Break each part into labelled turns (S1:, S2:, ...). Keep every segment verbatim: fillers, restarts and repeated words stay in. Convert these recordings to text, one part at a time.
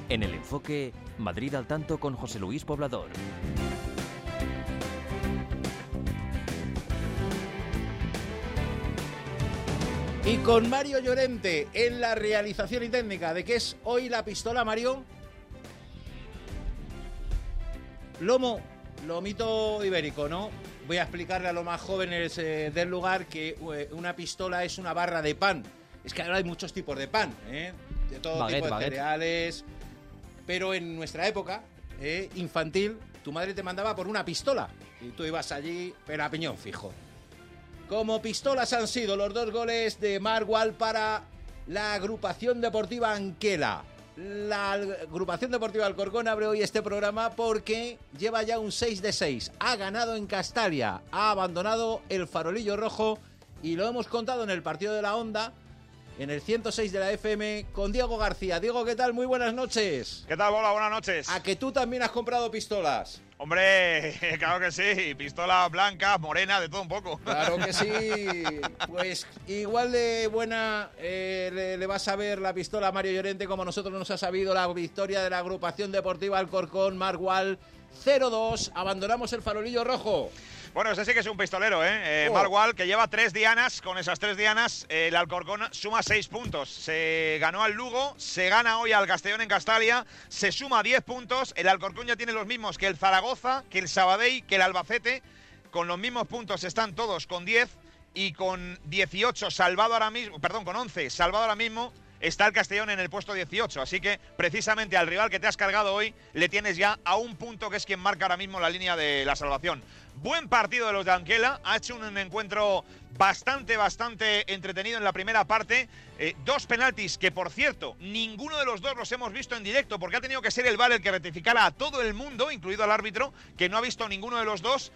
S1: En el enfoque, Madrid al tanto con José Luis Poblador.
S2: Y con Mario Llorente en la realización y técnica. ¿De qué es hoy la pistola, Mario? Lomo, lomito ibérico, ¿no? Voy a explicarle a los más jóvenes eh, del lugar que eh, una pistola es una barra de pan. Es que ahora hay muchos tipos de pan, ¿eh? De todo
S3: baguette,
S2: tipo de
S3: baguette.
S2: cereales. Pero en nuestra época eh, infantil, tu madre te mandaba por una pistola. Y tú ibas allí, pero a piñón fijo. Como pistolas han sido los dos goles de Marc Gual para la agrupación deportiva Anquela. La agrupación deportiva Alcorcón abre hoy este programa porque lleva ya un seis de seis. Ha ganado en Castalia, ha abandonado el farolillo rojo y lo hemos contado en el partido de la Onda, en el ciento seis de la F M, con Diego García. Diego, ¿qué tal? Muy buenas noches.
S4: ¿Qué tal, Bola? Buenas noches.
S2: ¿A que tú también has comprado pistolas?
S4: Hombre, claro que sí. Pistola blanca, morena, de todo un poco.
S2: Claro que sí. Pues igual de buena eh, le, le vas a ver la pistola a Mario Llorente como nosotros nos ha sabido la victoria de la agrupación deportiva Alcorcón. Marc Gual, cero dos. Abandonamos el farolillo rojo.
S4: Bueno, ese sí que es un pistolero, ¿eh? eh
S2: Oh.
S4: Marc Gual, que lleva tres dianas. Con esas tres dianas, eh, el Alcorcón suma seis puntos. Se ganó al Lugo, se gana hoy al Castellón en Castalia, se suma diez puntos. El Alcorcón ya tiene los mismos que el Zaragoza, que el Sabadell, que el Albacete. Con los mismos puntos están todos con diez y con dieciocho salvado ahora mismo, perdón, con once salvado ahora mismo. Está el Castellón en el puesto dieciocho, así que precisamente al rival que te has cargado hoy le tienes ya a un punto, que es quien marca ahora mismo la línea de la salvación. Buen partido de los de Anquela, ha hecho un encuentro bastante, bastante entretenido en la primera parte. Eh, dos penaltis que, por cierto, ninguno de los dos los hemos visto en directo porque ha tenido que ser el V A R el que rectificara a todo el mundo, incluido al árbitro, que no ha visto ninguno de los dos.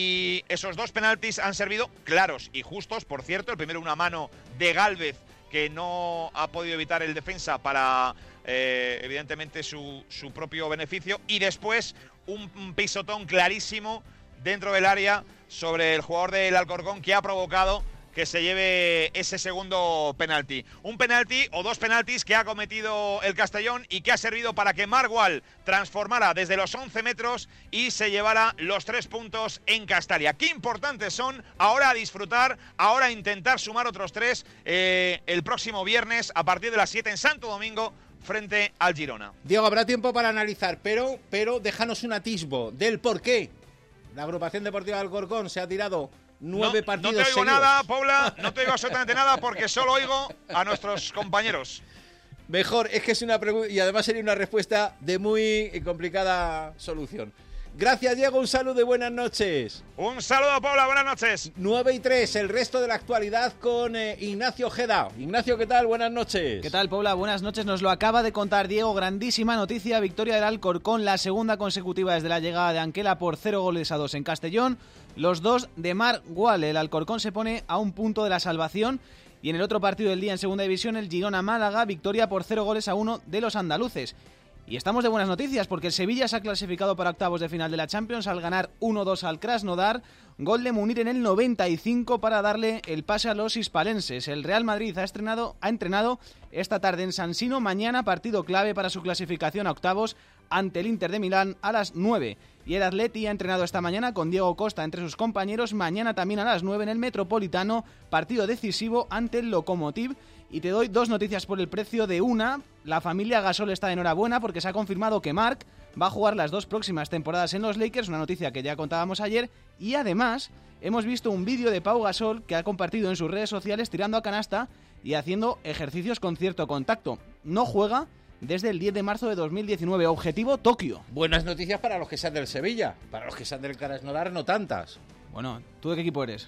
S4: Y esos dos penaltis han servido claros y justos, por cierto. El primero una mano de Gálvez, que no ha podido evitar el defensa para, eh, evidentemente, su, su propio beneficio. Y después un, un pisotón clarísimo dentro del área sobre el jugador del Alcorcón, que ha provocado que se lleve ese segundo penalti. Un penalti o dos penaltis que ha cometido el Castellón y que ha servido para que Marc Gual transformara desde los once metros y se llevara los tres puntos en Castalia. Qué importantes son ahora a disfrutar, ahora a intentar sumar otros tres eh, el próximo viernes a partir de las siete en Santo Domingo, frente al Girona.
S2: Diego, habrá tiempo para analizar, pero, pero déjanos un atisbo del por qué la agrupación deportiva Alcorcón se ha tirado nueve
S4: no,
S2: partidos
S4: No te oigo
S2: seguidos.
S4: nada, Paula, no te oigo absolutamente nada porque solo oigo a nuestros compañeros.
S2: Mejor, es que es una pregunta y además sería una respuesta de muy complicada solución. Gracias, Diego, un saludo y buenas noches.
S4: Un saludo, Paula, buenas noches.
S2: nueve y tres, el resto de la actualidad con eh, Ignacio Ojeda. Ignacio, ¿qué tal? Buenas noches.
S3: ¿Qué tal, Paula? Buenas noches. Nos lo acaba de contar Diego. Grandísima noticia. Victoria del Alcorcón, la segunda consecutiva desde la llegada de Anquela por cero goles a dos en Castellón. Los dos de Marc Gual. El Alcorcón se pone a un punto de la salvación. Y en el otro partido del día en segunda división, el Girona-Málaga, victoria por cero goles a uno de los andaluces. Y estamos de buenas noticias porque el Sevilla se ha clasificado para octavos de final de la Champions al ganar uno dos al Krasnodar, gol de Munir en el noventa y cinco para darle el pase a los hispalenses. El Real Madrid ha, estrenado, ha entrenado esta tarde en San Siro, mañana partido clave para su clasificación a octavos ante el Inter de Milán a las nueve. Y el Atleti ha entrenado esta mañana con Diego Costa entre sus compañeros, mañana también a las nueve en el Metropolitano, partido decisivo ante el Lokomotiv. Y te doy dos noticias por el precio de una. La familia Gasol está de enhorabuena porque se ha confirmado que Marc va a jugar las dos próximas temporadas en los Lakers, una noticia que ya contábamos ayer. Y además hemos visto un vídeo de Pau Gasol que ha compartido en sus redes sociales tirando a canasta y haciendo ejercicios con cierto contacto. No juega desde el diez de marzo de dos mil diecinueve. Objetivo Tokio.
S2: Buenas noticias para los que sean del Sevilla. Para los que sean del Krasnodar, no tantas.
S3: Bueno, ¿tú de qué equipo eres?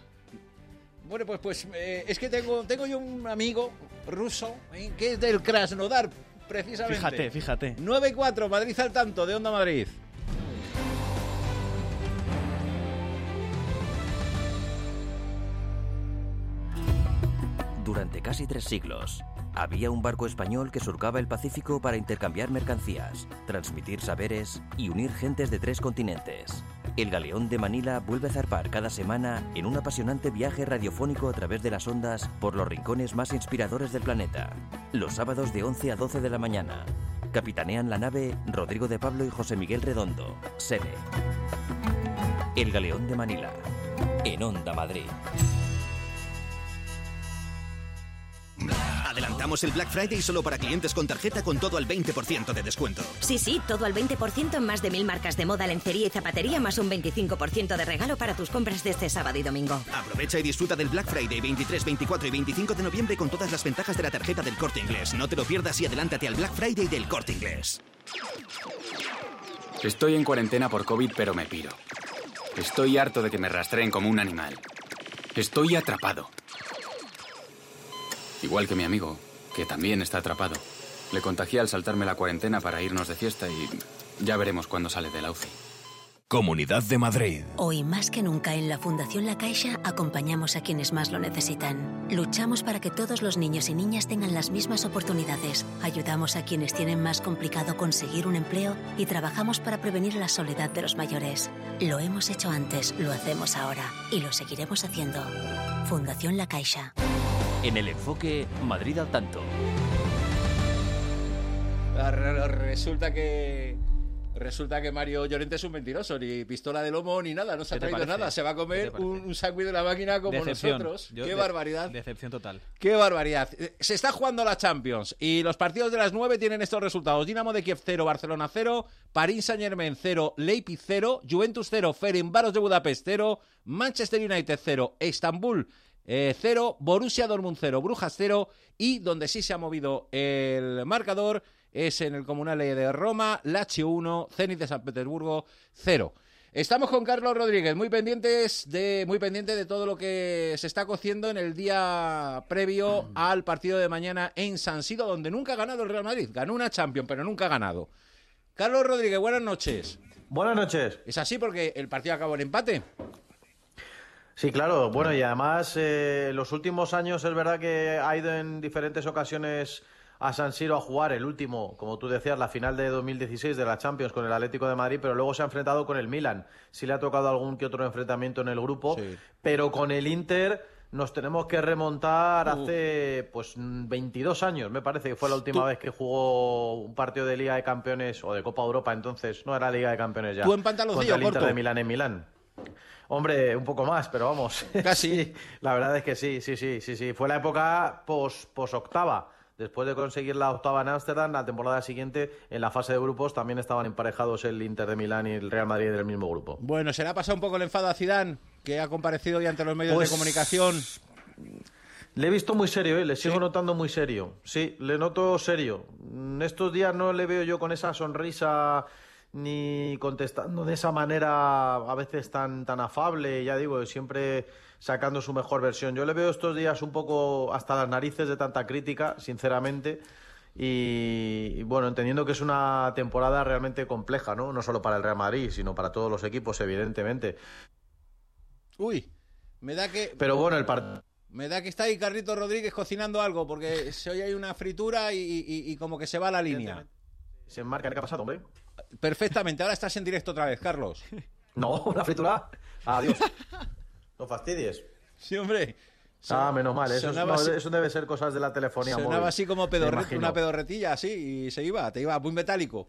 S2: Bueno, pues, pues eh, es que tengo, tengo yo un amigo ruso eh, que es del Krasnodar, precisamente.
S3: Fíjate, fíjate.
S2: nueve y cuatro, Madrid al tanto, de Onda Madrid.
S1: Durante casi tres siglos, había un barco español que surcaba el Pacífico para intercambiar mercancías, transmitir saberes y unir gentes de tres continentes. El Galeón de Manila vuelve a zarpar cada semana en un apasionante viaje radiofónico a través de las ondas por los rincones más inspiradores del planeta. Los sábados de once a doce de la mañana. Capitanean la nave Rodrigo de Pablo y José Miguel Redondo. Sede: El Galeón de Manila. En Onda Madrid.
S5: Adelantamos el Black Friday solo para clientes con tarjeta con todo al veinte por ciento de descuento.
S6: Sí, sí, todo al veinte por ciento en más de mil marcas de moda, lencería y zapatería, más un veinticinco por ciento de regalo para tus compras de este sábado y domingo.
S5: Aprovecha y disfruta del Black Friday veintitrés, veinticuatro y veinticinco de noviembre con todas las ventajas de la tarjeta del Corte Inglés. No te lo pierdas y adelántate al Black Friday del Corte Inglés.
S7: Estoy en cuarentena por COVID, pero me piro. Estoy harto de que me rastreen como un animal. Estoy atrapado. Igual que mi amigo, que también está atrapado. Le contagié al saltarme la cuarentena para irnos de fiesta y ya veremos cuándo sale de la U C I.
S8: Comunidad de Madrid.
S6: Hoy más que nunca en la Fundación La Caixa acompañamos a quienes más lo necesitan. Luchamos para que todos los niños y niñas tengan las mismas oportunidades. Ayudamos a quienes tienen más complicado conseguir un empleo y trabajamos para prevenir la soledad de los mayores. Lo hemos hecho antes, lo hacemos ahora y lo seguiremos haciendo. Fundación La Caixa.
S1: En el enfoque, Madrid al tanto.
S2: Resulta que... Resulta que Mario Llorente es un mentiroso, ni pistola de lomo ni nada, no se ha traído
S3: parece?
S2: nada, se va a comer un, un sándwich de la máquina como
S3: Decepción.
S2: nosotros.
S3: Yo
S2: ¡Qué
S3: de-
S2: barbaridad!
S3: Decepción total.
S2: ¡Qué barbaridad! Se está jugando la Champions y los partidos de las nueve tienen estos resultados: Dinamo de Kiev cero, Barcelona cero, Paris Saint-Germain cero, Leipzig cero, Juventus cero, Ferencváros de Budapest cero, Manchester United cero, Estambul eh, cero, Borussia Dortmund cero, Brujas cero, y donde sí se ha movido el marcador es en el Comunale de Roma, Lazio uno, Zenit de San Petersburgo cero. Estamos con Carlos Rodríguez, muy pendientes de muy pendiente de todo lo que se está cociendo en el día previo al partido de mañana en San Siro, donde nunca ha ganado el Real Madrid. Ganó una Champions, pero nunca ha ganado. Carlos Rodríguez, buenas noches.
S9: Buenas noches.
S2: ¿Es así porque el partido acabó en empate?
S9: Sí, claro. Bueno, y además, eh, los últimos años es verdad que ha ido en diferentes ocasiones a San Siro a jugar el último, como tú decías, la final de dos mil dieciséis de la Champions con el Atlético de Madrid, pero luego se ha enfrentado con el Milan. Sí le ha tocado algún que otro enfrentamiento en el grupo, sí. Pero con el Inter nos tenemos que remontar Uf. hace pues veintidós años, me parece que fue la última ¿Tú? vez que jugó un partido de Liga de Campeones o de Copa Europa, entonces no era Liga de Campeones ya.
S2: ¿Tú en pantaloncillo
S9: contra el Inter
S2: corto?
S9: de Milán en Milán. Hombre, un poco más, pero vamos.
S2: Casi.
S9: Sí, la verdad es que sí, sí, sí, sí, sí. Fue la época pos, pos octava. Después de conseguir la octava en Ámsterdam, la temporada siguiente, en la fase de grupos, también estaban emparejados el Inter de Milán y el Real Madrid del mismo grupo.
S2: Bueno, ¿se le ha pasado un poco el enfado a Zidane, que ha comparecido hoy ante los medios
S9: pues...
S2: de comunicación?
S9: Le he visto muy serio, ¿eh? Le sigo
S2: ¿Sí?
S9: notando muy serio. Sí, le noto serio. Estos días no le veo yo con esa sonrisa ni contestando de esa manera a veces tan, tan afable, ya digo, siempre sacando su mejor versión. Yo le veo estos días un poco hasta las narices de tanta crítica, sinceramente, y, y bueno, entendiendo que es una temporada realmente compleja, ¿no? No solo para el Real Madrid, sino para todos los equipos, evidentemente.
S2: Uy, me da que...
S9: Pero bueno, el partido...
S2: Me da que está ahí Carlitos Rodríguez cocinando algo, porque se oye ahí una fritura y, y, y como que se va la línea.
S9: Se enmarca, ¿qué ha pasado, hombre?
S2: Perfectamente, ahora estás en directo otra vez, Carlos.
S9: No, la fritura. Adiós. No fastidies.
S2: Sí, hombre.
S9: Ah, menos mal. Eso, es, no, eso debe ser cosas de la telefonía móvil.
S2: Sonaba así como pedorre, una pedorretilla, así, y se iba, te iba muy metálico.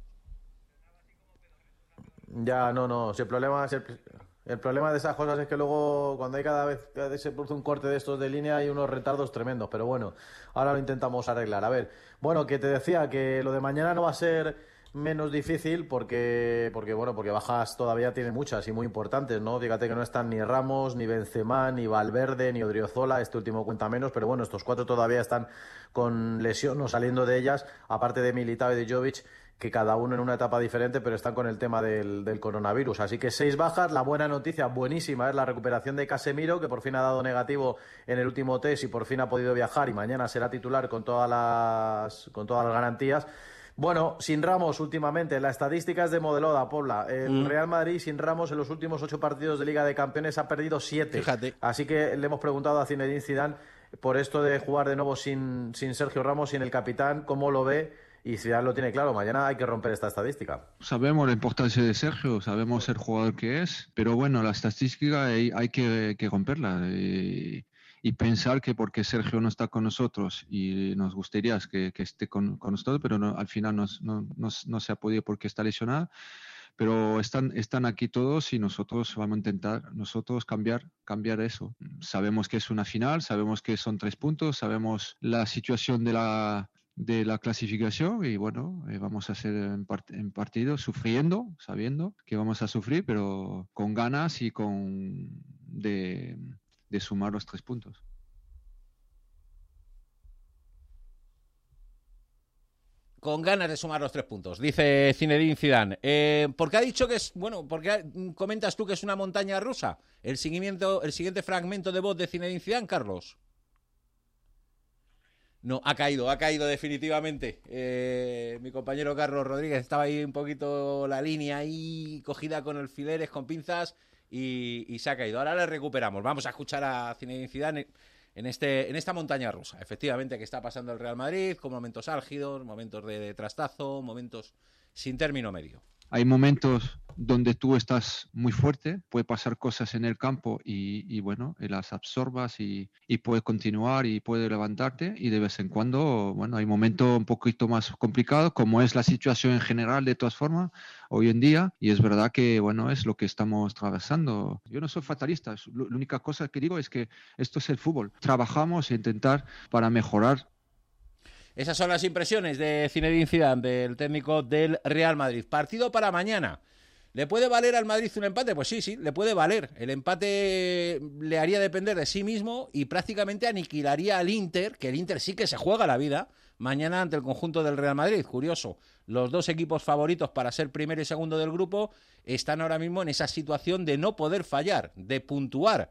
S9: Ya, no, no. Si el problema es el, el problema de esas cosas es que luego, cuando hay cada vez, cada vez se produce un corte de estos de línea, hay unos retardos tremendos. Pero bueno, ahora lo intentamos arreglar. A ver, bueno, que te decía que lo de mañana no va a ser menos difícil porque, porque bueno, porque bajas todavía tiene muchas y muy importantes, ¿no? Fíjate que no están ni Ramos, ni Benzema, ni Valverde, ni Odriozola, este último cuenta menos, pero bueno, estos cuatro todavía están con lesión o saliendo de ellas, aparte de Militao y de Jovic, que cada uno en una etapa diferente, pero están con el tema del, del coronavirus. Así que seis bajas. La buena noticia, buenísima, es la recuperación de Casemiro, que por fin ha dado negativo en el último test y por fin ha podido viajar y mañana será titular con todas las, con todas las garantías. Bueno, sin Ramos últimamente, la estadística es de Modeloda, Pobla. El mm. Real Madrid sin Ramos en los últimos ocho partidos de Liga de Campeones ha perdido siete.
S2: Fíjate.
S9: Así que le hemos preguntado a Zinedine Zidane por esto de jugar de nuevo sin, sin Sergio Ramos, sin el capitán, cómo lo ve, y Zidane lo tiene claro, mañana hay que romper esta estadística.
S10: Sabemos la importancia de Sergio, sabemos el jugador que es, pero bueno, la estadística hay, hay que, que romperla. Y... y pensar que porque Sergio no está con nosotros y nos gustaría que, que esté con, con nosotros, pero no, al final no, no, no, no se ha podido porque está lesionado. Pero están, están aquí todos y nosotros vamos a intentar nosotros cambiar, cambiar eso. Sabemos que es una final, sabemos que son tres puntos, sabemos la situación de la, de la clasificación y bueno, eh, vamos a hacer en, part, en partido sufriendo, sabiendo que vamos a sufrir, pero con ganas y con de, de sumar los tres puntos.
S2: Con ganas de sumar los tres puntos, dice Zinedine Zidane. Eh, ¿Por qué ha dicho que es, bueno, por qué comentas tú que es una montaña rusa? El seguimiento, el siguiente fragmento de voz de Zinedine Zidane, Carlos. No, ha caído, ha caído definitivamente. Eh, mi compañero Carlos Rodríguez estaba ahí un poquito la línea ahí cogida con alfileres, con pinzas y, y se ha caído. Ahora le recuperamos. Vamos a escuchar a Zinedine Zidane en, este, en esta montaña rusa, efectivamente, que está pasando el Real Madrid, con momentos álgidos, momentos de, de trastazo, momentos sin término medio.
S10: Hay momentos donde tú estás muy fuerte, puede pasar cosas en el campo y, y bueno, y las absorbas y, y puedes continuar y puedes levantarte, y de vez en cuando, bueno, hay momentos un poquito más complicados, como es la situación en general de todas formas hoy en día, y es verdad que, bueno, es lo que estamos atravesando. Yo no soy fatalista, la única cosa que digo es que esto es el fútbol, trabajamos e intentar para mejorar.
S2: Esas son las impresiones de Zinedine Zidane, del técnico del Real Madrid. Partido para mañana. ¿Le puede valer al Madrid un empate? Pues sí, sí, le puede valer. El empate le haría depender de sí mismo y prácticamente aniquilaría al Inter, que el Inter sí que se juega la vida, mañana ante el conjunto del Real Madrid. Curioso, los dos equipos favoritos para ser primero y segundo del grupo están ahora mismo en esa situación de no poder fallar, de puntuar.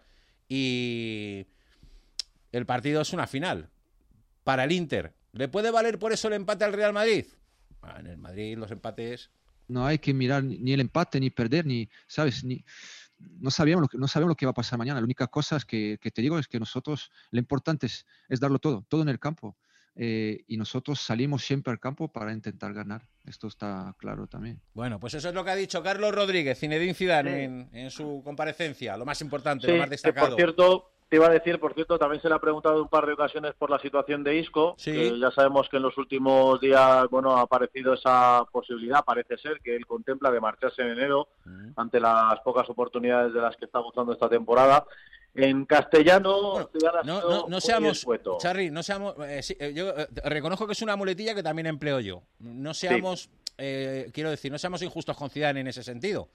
S2: Y el partido es una final para el Inter. ¿Le puede valer por eso el empate al Real Madrid? Bueno, en el Madrid los empates...
S10: No hay que mirar ni el empate, ni perder, ni, ¿sabes? Ni, no, sabíamos lo que, no sabemos lo que va a pasar mañana. La única cosa es que, que te digo es que nosotros, lo importante es, es darlo todo, todo en el campo. Eh, y nosotros salimos siempre al campo para intentar ganar. Esto está claro también.
S2: Bueno, pues eso es lo que ha dicho Carlos Rodríguez, Zinedine Zidane, sí. en, en su comparecencia. Lo más importante, sí, lo más destacado.
S9: Por cierto... Te iba a decir, por cierto, también se le ha preguntado un par de ocasiones por la situación de Isco.
S2: Sí.
S9: Que ya sabemos que en los últimos días, bueno, ha aparecido esa posibilidad, parece ser, que él contempla de marcharse en enero uh-huh. ante las pocas oportunidades de las que está gozando esta temporada. En castellano,
S2: bueno, no, no, no seamos, Charly, no seamos, eh, sí, eh, yo eh, reconozco que es una muletilla que también empleo yo. No seamos, sí. eh, quiero decir, no seamos injustos con Zidane en ese sentido.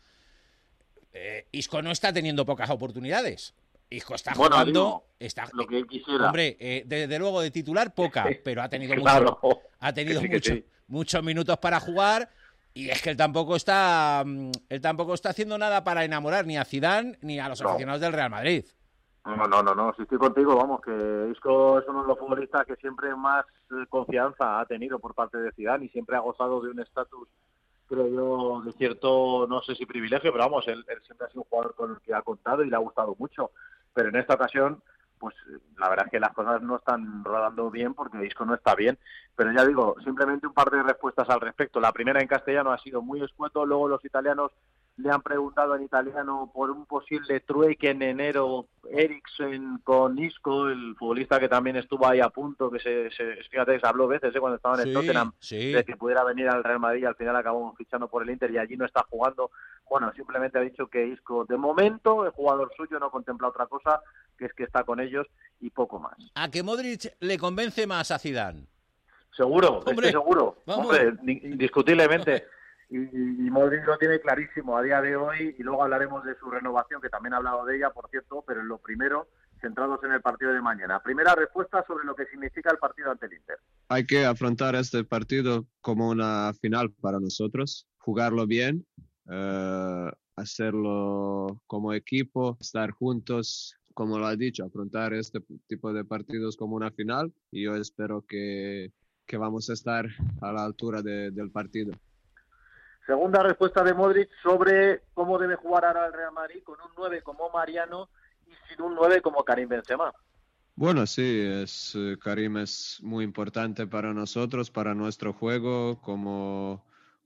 S2: Eh, Isco no está teniendo pocas oportunidades. Isco está
S9: bueno,
S2: jugando,
S9: digo,
S2: está,
S9: lo que él quisiera.
S2: Hombre, eh, desde luego de titular poca, pero ha tenido, claro, mucho, ha tenido sí, mucho, sí. muchos minutos para jugar, y es que él tampoco está, él tampoco está haciendo nada para enamorar ni a Zidane ni a los no. aficionados del Real Madrid.
S9: No, no, no, no, si estoy contigo, vamos, que Isco es uno de los futbolistas que siempre más confianza ha tenido por parte de Zidane y siempre ha gozado de un estatus, creo yo, de cierto, no sé si privilegio, pero vamos, él, él siempre ha sido un jugador con el que ha contado y le ha gustado mucho. Pero en esta ocasión, pues la verdad es que las cosas no están rodando bien porque Isco no está bien. Pero ya digo, simplemente un par de respuestas al respecto. La primera en castellano ha sido muy escueto, luego los italianos le han preguntado en italiano por un posible trueque en enero, Eriksen con Isco, el futbolista que también estuvo ahí a punto, que se, se fíjate, se habló veces ¿eh? cuando estaba en el
S2: sí,
S9: Tottenham,
S2: sí.
S9: de que pudiera venir al Real Madrid y al final acabó fichando por el Inter y allí no está jugando. Bueno, simplemente ha dicho que Isco, de momento, el jugador suyo no contempla otra cosa, que es que está con ellos y poco más.
S2: ¿A que Modric le convence más a Zidane?
S9: Seguro,
S2: Hombre,
S9: estoy seguro.
S2: Vamos.
S9: Hombre, indiscutiblemente. Y, y Modric lo tiene clarísimo a día de hoy, y luego hablaremos de su renovación, que también ha hablado de ella, por cierto, pero en lo primero, centrados en el partido de mañana. Primera respuesta sobre lo que significa el partido ante el Inter.
S11: Hay que afrontar este partido como una final para nosotros, jugarlo bien, uh, hacerlo como equipo, estar juntos, como lo ha dicho, afrontar este tipo de partidos como una final, y yo espero que, que vamos a estar a la altura de, del partido.
S9: Segunda respuesta de Modric sobre cómo debe jugar ahora el Real Madrid con un nueve como Mariano y sin un nueve como Karim Benzema.
S11: Bueno, sí, es, Karim es muy importante para nosotros, para nuestro juego, como,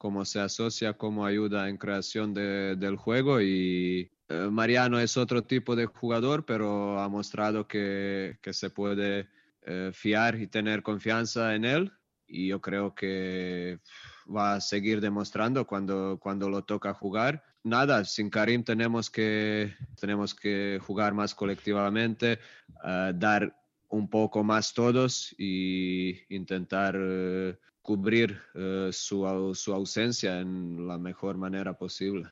S11: cómo se asocia, cómo ayuda en creación de, del juego y eh, Mariano es otro tipo de jugador, pero ha mostrado que, que se puede eh, fiar y tener confianza en él y yo creo que va a seguir demostrando cuando, cuando lo toca jugar. Nada, sin Karim tenemos que, tenemos que jugar más colectivamente, uh, dar un poco más todos y intentar uh, cubrir uh, su, su ausencia en la mejor manera posible.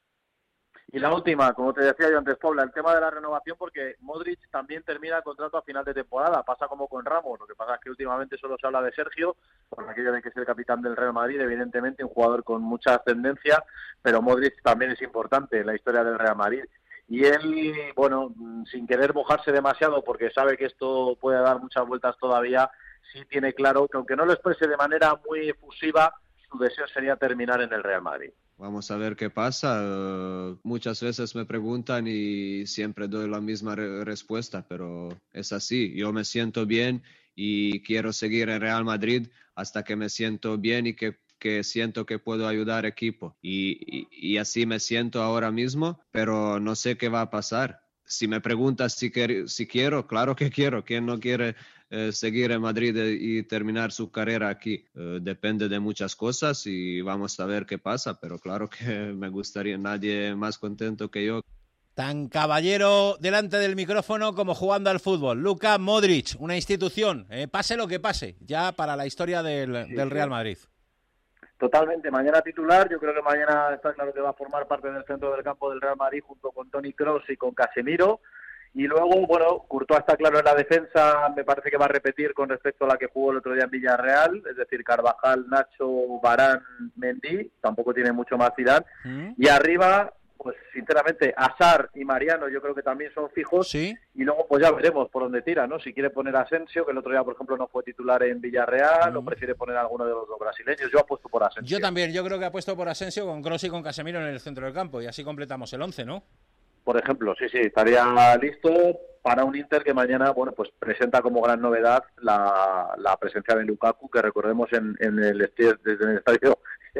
S12: Y la última, como te decía yo antes, Paula, el tema de la renovación, porque Modric también termina el contrato a final de temporada, pasa como con Ramos, lo que pasa es que últimamente solo se habla de Sergio, por aquello de que es el capitán del Real Madrid, evidentemente un jugador con mucha ascendencia, pero Modric también es importante en la historia del Real Madrid. Y él, bueno, sin querer mojarse demasiado, porque sabe que esto puede dar muchas vueltas todavía, sí tiene claro que aunque no lo exprese de manera muy efusiva, su deseo sería terminar en el Real Madrid.
S11: Vamos a ver qué pasa. Uh, muchas veces me preguntan y siempre doy la misma re- respuesta, pero es así. Yo me siento bien y quiero seguir en Real Madrid hasta que me siento bien y que, que siento que puedo ayudar equipo. Y, y, y así me siento ahora mismo, pero no sé qué va a pasar. Si me preguntas si, quer- si quiero, claro que quiero. ¿Quién no quiere eh, seguir en Madrid y terminar su carrera aquí? Eh, depende de muchas cosas y vamos a ver qué pasa, pero claro que me gustaría, nadie más contento que yo.
S2: Tan caballero delante del micrófono como jugando al fútbol. Luka Modric, una institución, eh, pase lo que pase, ya para la historia del,
S12: sí,
S2: del Real
S12: sí.
S2: Madrid.
S12: Totalmente, mañana titular, yo creo que mañana está claro que va a formar parte del centro del campo del Real Madrid junto con Toni Kroos y con Casemiro, y luego, bueno, Courtois está claro en la defensa, me parece que va a repetir con respecto a la que jugó el otro día en Villarreal, es decir, Carvajal, Nacho, Varane, Mendy, tampoco tiene mucho más Zidane, ¿Mm? Y arriba, pues sinceramente, Hazard y Mariano yo creo que también son fijos,
S2: ¿Sí?
S12: Y luego pues ya veremos por dónde tira, ¿no? Si quiere poner a Asensio, que el otro día, por ejemplo, no fue titular en Villarreal, mm. o prefiere poner a alguno de los dos brasileños. Yo apuesto por Asensio.
S2: Yo también, yo creo que apuesto por Asensio con Kroos y con Casemiro en el centro del campo, y así completamos el once, ¿no?
S12: Por ejemplo, sí, sí, estaría listo para un Inter que mañana, bueno, pues presenta como gran novedad la, la presencia de Lukaku, que recordemos en, en el estadio, desde el estadio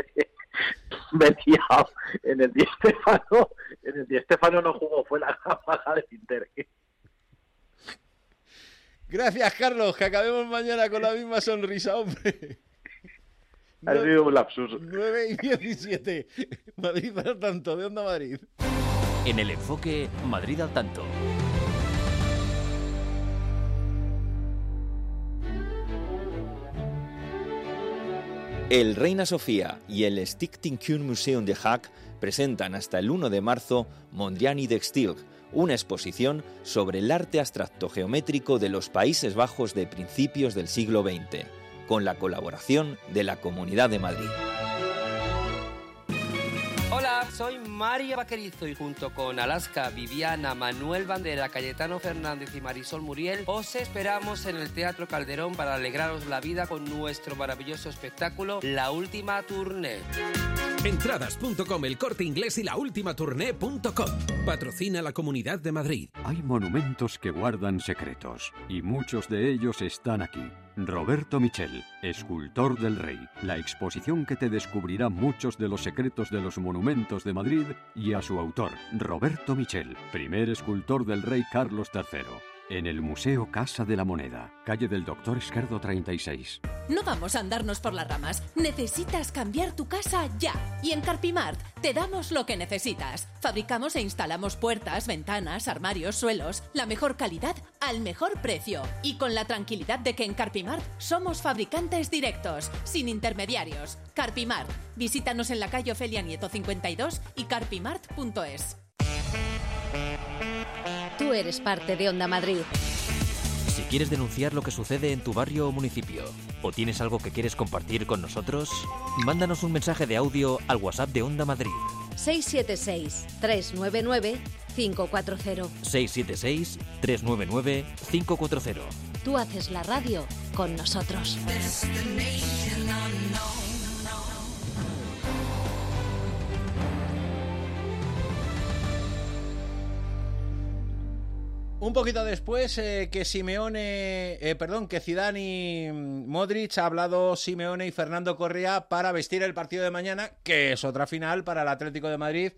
S12: metía en el Di Stéfano, en el Di Stéfano no jugó, fue la baja del Inter.
S2: Gracias, Carlos, que acabemos mañana con la misma sonrisa, hombre.
S12: Ha sido un lapsus.
S2: nueve y diecisiete. Madrid al tanto, de Onda Madrid.
S1: En el enfoque, Madrid al tanto.
S13: El Reina Sofía y el Stichting-Kunstmuseum de Haag presentan hasta el uno de marzo Mondrian de Stilg, una exposición sobre el arte abstracto geométrico de los Países Bajos de principios del siglo veinte, con la colaboración de la Comunidad de Madrid.
S14: Hola, soy María Vaquerizo y junto con Alaska, Viviana, Manuel Bandera, Cayetano Fernández y Marisol Muriel os esperamos en el Teatro Calderón para alegraros la vida con nuestro maravilloso espectáculo La Última Tournée.
S15: Entradas punto com, El Corte Inglés y la última tournée punto com. Patrocina la Comunidad de Madrid.
S16: Hay monumentos que guardan secretos y muchos de ellos están aquí. Roberto Michel, escultor del Rey. La exposición que te descubrirá muchos de los secretos de los monumentos de Madrid y a su autor, Roberto Michel, primer escultor del Rey Carlos tercero. En el Museo Casa de la Moneda, calle del Doctor Esquerdo treinta y seis.
S17: No vamos a andarnos por las ramas. Necesitas cambiar tu casa ya. Y en Carpimart te damos lo que necesitas. Fabricamos e instalamos puertas, ventanas, armarios, suelos. La mejor calidad al mejor precio. Y con la tranquilidad de que en Carpimart somos fabricantes directos, sin intermediarios. Carpimart. Visítanos en la calle Ofelia Nieto cincuenta y dos y carpimart punto es.
S18: Tú eres parte de Onda Madrid.
S1: Si quieres denunciar lo que sucede en tu barrio o municipio, o tienes algo que quieres compartir con nosotros, mándanos un mensaje de audio al WhatsApp de Onda Madrid.
S18: seis siete seis, tres nueve nueve, cinco cuatro cero.
S1: seis siete seis, tres nueve nueve, cinco cuatro cero.
S18: Tú haces la radio con nosotros.
S2: Un un poquito después eh, que Simeone, eh, perdón, que Zidane y Modric ha hablado Simeone y Fernando Correa para vestir el partido de mañana, que es otra final para el Atlético de Madrid.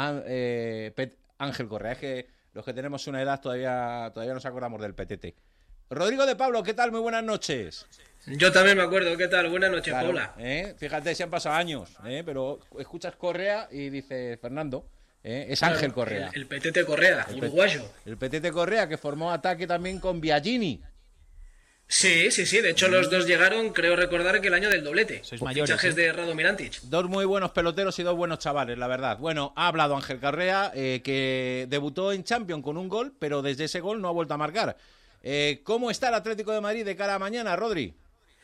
S2: Eh, Pet, Ángel Correa, es que los que tenemos una edad todavía, todavía nos acordamos del petete. Rodrigo de Pablo, ¿qué tal? Muy buenas noches.
S19: Yo también me acuerdo, ¿qué tal? Buenas noches, claro, Paula.
S2: ¿eh? Fíjate, se han pasado años, ¿eh? Pero escuchas Correa y dice Fernando, ¿eh? Es Ángel claro, Correa.
S19: El, el petete Correa, el uruguayo.
S2: El petete Correa, que formó ataque también con Biagini.
S19: Sí, sí, sí. De hecho, los dos llegaron, creo recordar, que el año del doblete.
S2: Sois mayores,
S19: fichajes
S2: ¿eh?
S19: de Rado Mirantic.
S2: Dos muy buenos peloteros y dos buenos chavales, la verdad. Bueno, ha hablado Ángel Correa, eh, que debutó en Champions con un gol, pero desde ese gol no ha vuelto a marcar. Eh, ¿Cómo está el Atlético de Madrid de cara a mañana, Rodri?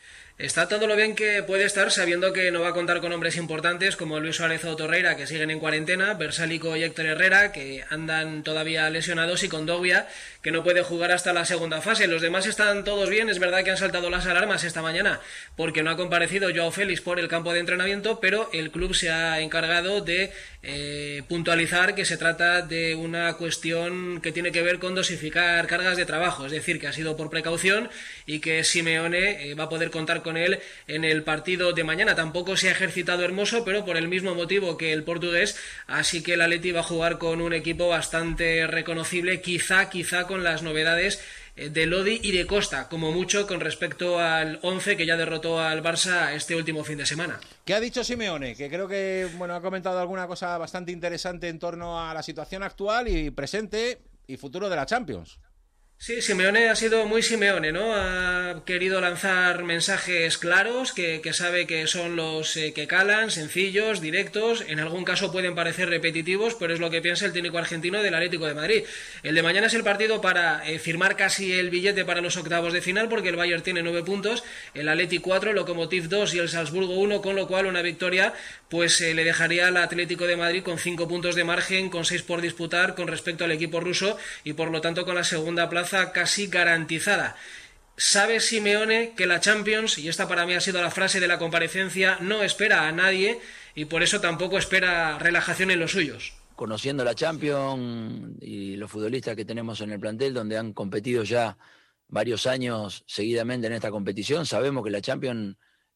S19: Está todo lo bien que puede estar, sabiendo que no va a contar con hombres importantes como Luis Suárez o Torreira, que siguen en cuarentena, Bersálico y Héctor Herrera, que andan todavía lesionados, y Condovia, que no puede jugar hasta la segunda fase. Los demás están todos bien. Es verdad que han saltado las alarmas esta mañana porque no ha comparecido Joao Félix por el campo de entrenamiento, pero el club se ha encargado de eh, puntualizar que se trata de una cuestión que tiene que ver con dosificar cargas de trabajo, es decir, que ha sido por precaución y que Simeone eh, va a poder contar con con él en el partido de mañana. Tampoco se ha ejercitado Hermoso, pero por el mismo motivo que el portugués, así que el Atleti va a jugar con un equipo bastante reconocible, quizá, quizá con las novedades de Lodi y de Costa, como mucho con respecto al once que ya derrotó al Barça este último fin de semana.
S2: ¿Qué ha dicho Simeone? Que creo que bueno ha comentado alguna cosa bastante interesante en torno a la situación actual y presente y futuro de la Champions.
S19: Sí, Simeone ha sido muy Simeone, ¿no? Ha querido lanzar mensajes claros, que, que sabe que son los eh, que calan, sencillos, directos, en algún caso pueden parecer repetitivos, pero es lo que piensa el técnico argentino del Atlético de Madrid. El de mañana es el partido para eh, firmar casi el billete para los octavos de final, porque el Bayern tiene nueve puntos, el Atleti cuatro, Lokomotiv dos y el Salzburgo uno, con lo cual una victoria pues eh, le dejaría al Atlético de Madrid con cinco puntos de margen, con seis por disputar con respecto al equipo ruso y por lo tanto con la segunda plaza casi garantizada. Sabe Simeone que la Champions, y esta para mí ha sido la frase de la comparecencia, no espera a nadie y por eso tampoco espera relajación en los suyos.
S20: Conociendo la Champions y los futbolistas que tenemos en el plantel, donde han competido ya varios años seguidamente en esta competición, sabemos que la Champions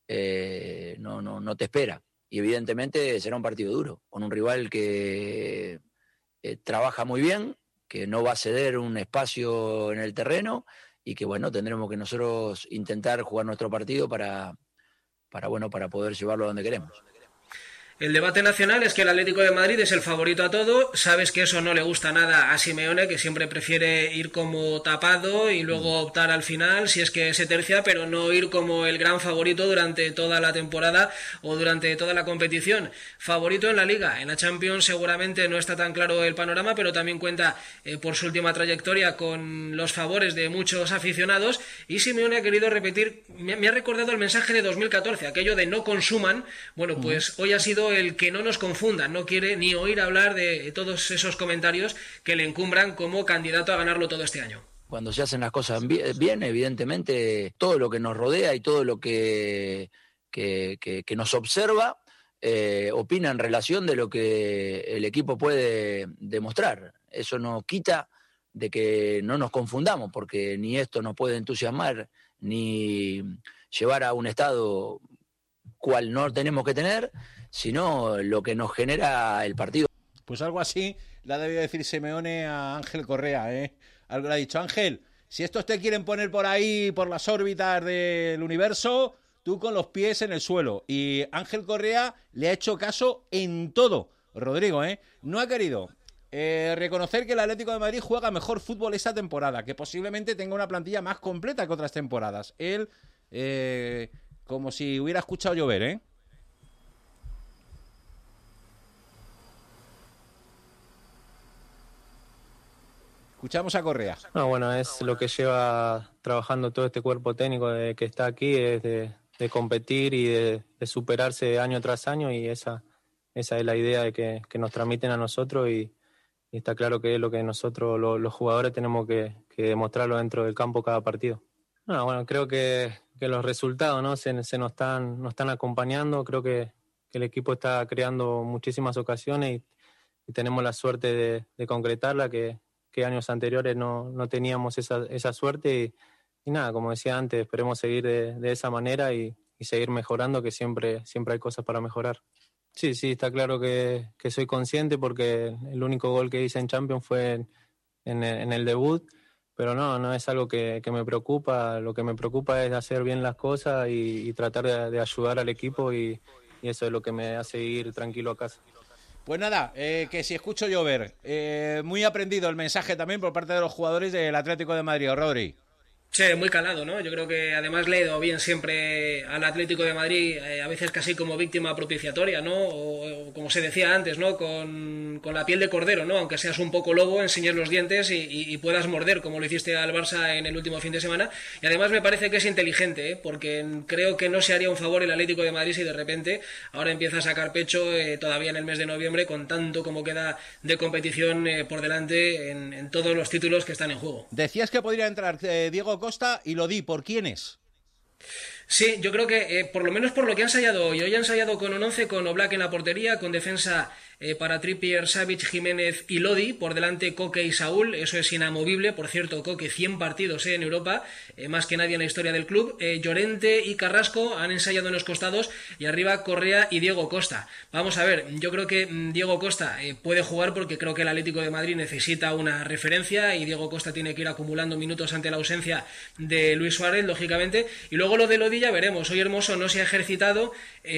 S20: eh, no, no, no te espera. Y evidentemente será un partido duro, con un rival que eh, trabaja muy bien, que no va a ceder un espacio en el terreno y que bueno, tendremos que nosotros intentar jugar nuestro partido para, para, bueno, para poder llevarlo a donde queremos.
S19: El debate nacional es que el Atlético de Madrid es el favorito a todo. Sabes que eso no le gusta nada a Simeone, que siempre prefiere ir como tapado y luego optar al final, si es que se tercia, pero no ir como el gran favorito durante toda la temporada o durante toda la competición. Favorito en la Liga, en la Champions seguramente no está tan claro el panorama, pero también cuenta eh, por su última trayectoria con los favores de muchos aficionados, y Simeone ha querido repetir, me, me ha recordado el mensaje de dos mil catorce, aquello de no consuman. Bueno, pues uh-huh. hoy ha sido el que no nos confundan, no quiere ni oír hablar de todos esos comentarios que le encumbran como candidato a ganarlo todo este año.
S20: Cuando se hacen las cosas bien, evidentemente todo lo que nos rodea y todo lo que, que, que, que nos observa eh, opina en relación de lo que el equipo puede demostrar. Eso no quita de que no nos confundamos, porque ni esto nos puede entusiasmar ni llevar a un estado cual no tenemos que tener, sino lo que nos genera el partido.
S2: Pues algo así le ha debido decir Simeone a Ángel Correa, ¿eh? Algo le ha dicho: Ángel, si estos te quieren poner por ahí, por las órbitas del universo, tú con los pies en el suelo. Y Ángel Correa le ha hecho caso en todo. Rodrigo, ¿eh? No ha querido eh, reconocer que el Atlético de Madrid juega mejor fútbol esta temporada, que posiblemente tenga una plantilla más completa que otras temporadas. Él, eh, como si hubiera escuchado llover, ¿eh? Escuchamos a Correa.
S21: No, bueno, es lo que lleva trabajando todo este cuerpo técnico de que está aquí, es de, de competir y de, de superarse año tras año, y esa, esa es la idea de que, que nos transmiten a nosotros, y, y está claro que es lo que nosotros, lo, los jugadores, tenemos que, que demostrarlo dentro del campo cada partido. No, bueno, creo que, que los resultados, ¿no? se, se nos, están, nos están acompañando. Creo que, que el equipo está creando muchísimas ocasiones y, y tenemos la suerte de, de concretarla, que que años anteriores no, no teníamos esa, esa suerte y, y nada, como decía antes, esperemos seguir de, de esa manera y, y seguir mejorando, que siempre, siempre hay cosas para mejorar. Sí, sí, está claro que, que soy consciente porque el único gol que hice en Champions fue en, en, el, en el debut, pero no, no es algo que, que me preocupa. Lo que me preocupa es hacer bien las cosas y, y tratar de, de ayudar al equipo y, y eso es lo que me hace ir tranquilo a casa.
S2: Pues nada, eh, que si escucho llover, eh, muy aprendido el mensaje también por parte de los jugadores del Atlético de Madrid, Rodri.
S19: Sí, muy calado, ¿no? Yo creo que además le he ido bien siempre al Atlético de Madrid, eh, a veces casi como víctima propiciatoria, ¿no? O, o como se decía antes, ¿no? Con, con la piel de cordero, ¿no? Aunque seas un poco lobo, enseñes los dientes y, y, y puedas morder, como lo hiciste al Barça en el último fin de semana. Y además me parece que es inteligente, ¿eh? Porque creo que no se haría un favor el Atlético de Madrid si de repente ahora empieza a sacar pecho eh, todavía en el mes de noviembre con tanto como queda de competición eh, por delante en, en todos los títulos que están en juego.
S2: Decías que podría entrar eh, Diego Costa y lo di, ¿por quiénes?
S19: Sí, yo creo que eh, por lo menos por lo que ha ensayado hoy. Hoy ha ensayado con un once, con Oblak en la portería, con defensa eh, para Trippier, Savic, Jiménez y Lodi, por delante Koke y Saúl, eso es inamovible. Por cierto, Koke cien partidos eh, en Europa, eh, más que nadie en la historia del club. eh, Llorente y Carrasco han ensayado en los costados y arriba Correa y Diego Costa. Vamos a ver, yo creo que mm, Diego Costa eh, puede jugar porque creo que el Atlético de Madrid necesita una referencia y Diego Costa tiene que ir acumulando minutos ante la ausencia de Luis Suárez, lógicamente. Y luego lo de Lodi ya veremos. Hoy Hermoso no se ha ejercitado,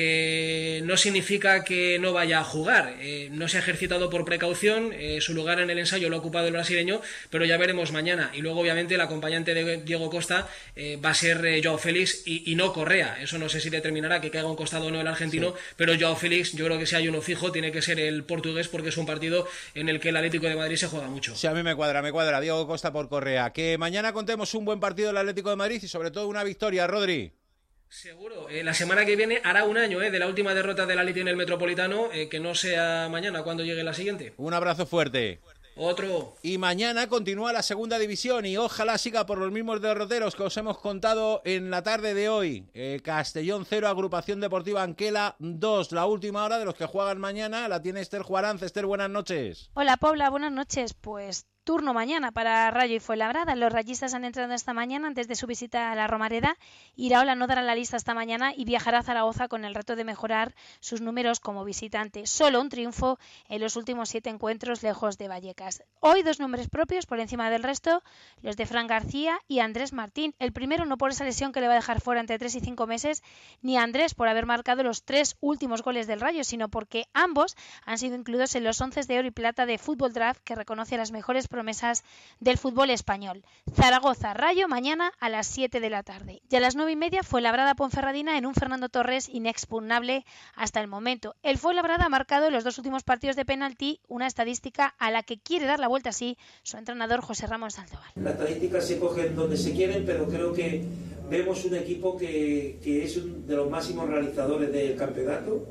S19: eh, no significa que no vaya a jugar, eh, no se ha ejercitado por precaución, eh, su lugar en el ensayo lo ha ocupado el brasileño, pero ya veremos mañana. Y luego obviamente el acompañante de Diego Costa eh, va a ser eh, Joao Félix y, y no Correa. Eso no sé si determinará que caiga un costado o no el argentino, sí. Pero Joao Félix, yo creo que si hay uno fijo tiene que ser el portugués porque es un partido en el que el Atlético de Madrid se juega mucho.
S2: Sí, a mí me cuadra, me cuadra Diego Costa por Correa. Que mañana contemos un buen partido del Atlético de Madrid y sobre todo una victoria, Rodri.
S19: Seguro, eh, la semana que viene hará un año eh, de la última derrota del Atleti en el Metropolitano, eh, que no sea mañana cuando llegue la siguiente.
S2: Un abrazo fuerte.
S19: Otro.
S2: Y mañana continúa la segunda división y ojalá siga por los mismos derroteros que os hemos contado en la tarde de hoy. Eh, Castellón cero, Agrupación Deportiva Anquela dos. La última hora de los que juegan mañana la tiene Esther Juarán. Esther, buenas noches.
S4: Hola, Paula, buenas noches. Pues turno mañana para Rayo y Fuenlabrada. Los rayistas han entrado esta mañana antes de su visita a la Romareda. Iraola no dará la lista esta mañana y viajará a Zaragoza con el reto de mejorar sus números como visitante. Solo un triunfo en los últimos siete encuentros lejos de Vallecas. Hoy dos nombres propios por encima del resto, los de Fran García y Andrés Martín. El primero no por esa lesión que le va a dejar fuera entre tres y cinco meses, ni a Andrés por haber marcado los tres últimos goles del Rayo, sino porque ambos han sido incluidos en los once de oro y plata de Fútbol Draft, que reconoce a las mejores promesas del fútbol español. Zaragoza, Rayo, mañana a las siete de la tarde. Y a las nueve y media Fuenlabrada Ponferradina en un Fernando Torres inexpugnable hasta el momento. El Fuenlabrada ha marcado en los dos últimos partidos de penalti, una estadística a la que quiere dar la vuelta así su entrenador José Ramón Sandoval.
S22: Las estadísticas se cogen donde se quieren, pero creo que vemos un equipo que, que es uno de los máximos realizadores del campeonato,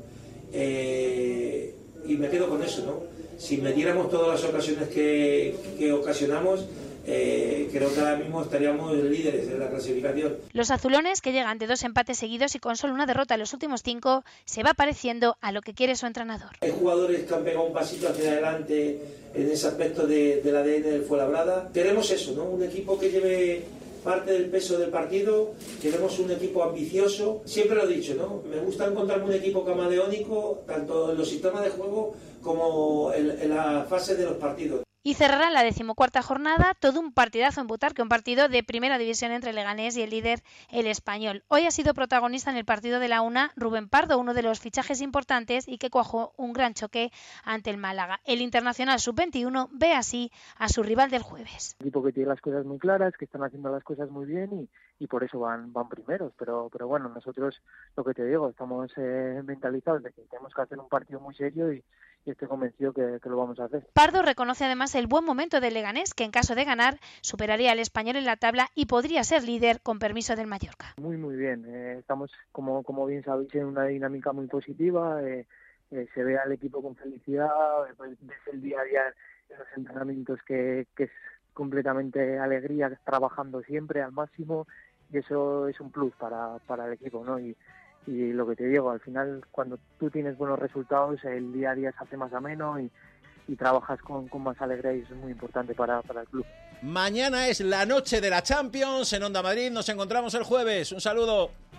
S22: eh, y me quedo con eso, ¿no? Si metiéramos todas las ocasiones que, que ocasionamos, eh, creo que ahora mismo estaríamos líderes en la clasificación.
S4: Los azulones, que llegan de dos empates seguidos y con solo una derrota en los últimos cinco, se va pareciendo a lo que quiere su entrenador.
S22: Hay jugadores que han pegado un pasito hacia adelante en ese aspecto de, del A D N del Fuenlabrada. Queremos eso, ¿no? Un equipo que lleve parte del peso del partido, queremos un equipo ambicioso. Siempre lo he dicho, ¿no? Me gusta encontrarme un equipo camaleónico, tanto en los sistemas de juego como en, en la fase de los partidos.
S4: Y cerrará la decimocuarta jornada todo un partidazo en Butarque, un partido de primera división entre Leganés y el líder, el Español. Hoy ha sido protagonista en el partido de la UNA Rubén Pardo, uno de los fichajes importantes y que cuajó un gran choque ante el Málaga. El internacional sub veintiuno ve así a su rival del jueves.
S23: Un equipo que tiene las cosas muy claras, que están haciendo las cosas muy bien y, y por eso van, van primeros. Pero, pero bueno, nosotros, lo que te digo, estamos eh, mentalizados de que tenemos que hacer un partido muy serio y y estoy convencido que, que lo vamos a hacer.
S4: Pardo reconoce además el buen momento del Leganés, que en caso de ganar superaría al Español en la tabla y podría ser líder con permiso del Mallorca.
S23: Muy, muy bien. Eh, estamos, como, como bien sabéis, en una dinámica muy positiva. Eh, eh, se ve al equipo con felicidad, eh, pues, desde el día a día en los entrenamientos que, que es completamente alegría, trabajando siempre al máximo y eso es un plus para, para el equipo, ¿no? Y, Y lo que te digo, al final cuando tú tienes buenos resultados el día a día se hace más ameno y, y trabajas con, con más alegría y eso es muy importante para, para el club.
S2: Mañana es la noche de la Champions en Onda Madrid. Nos encontramos el jueves. Un saludo.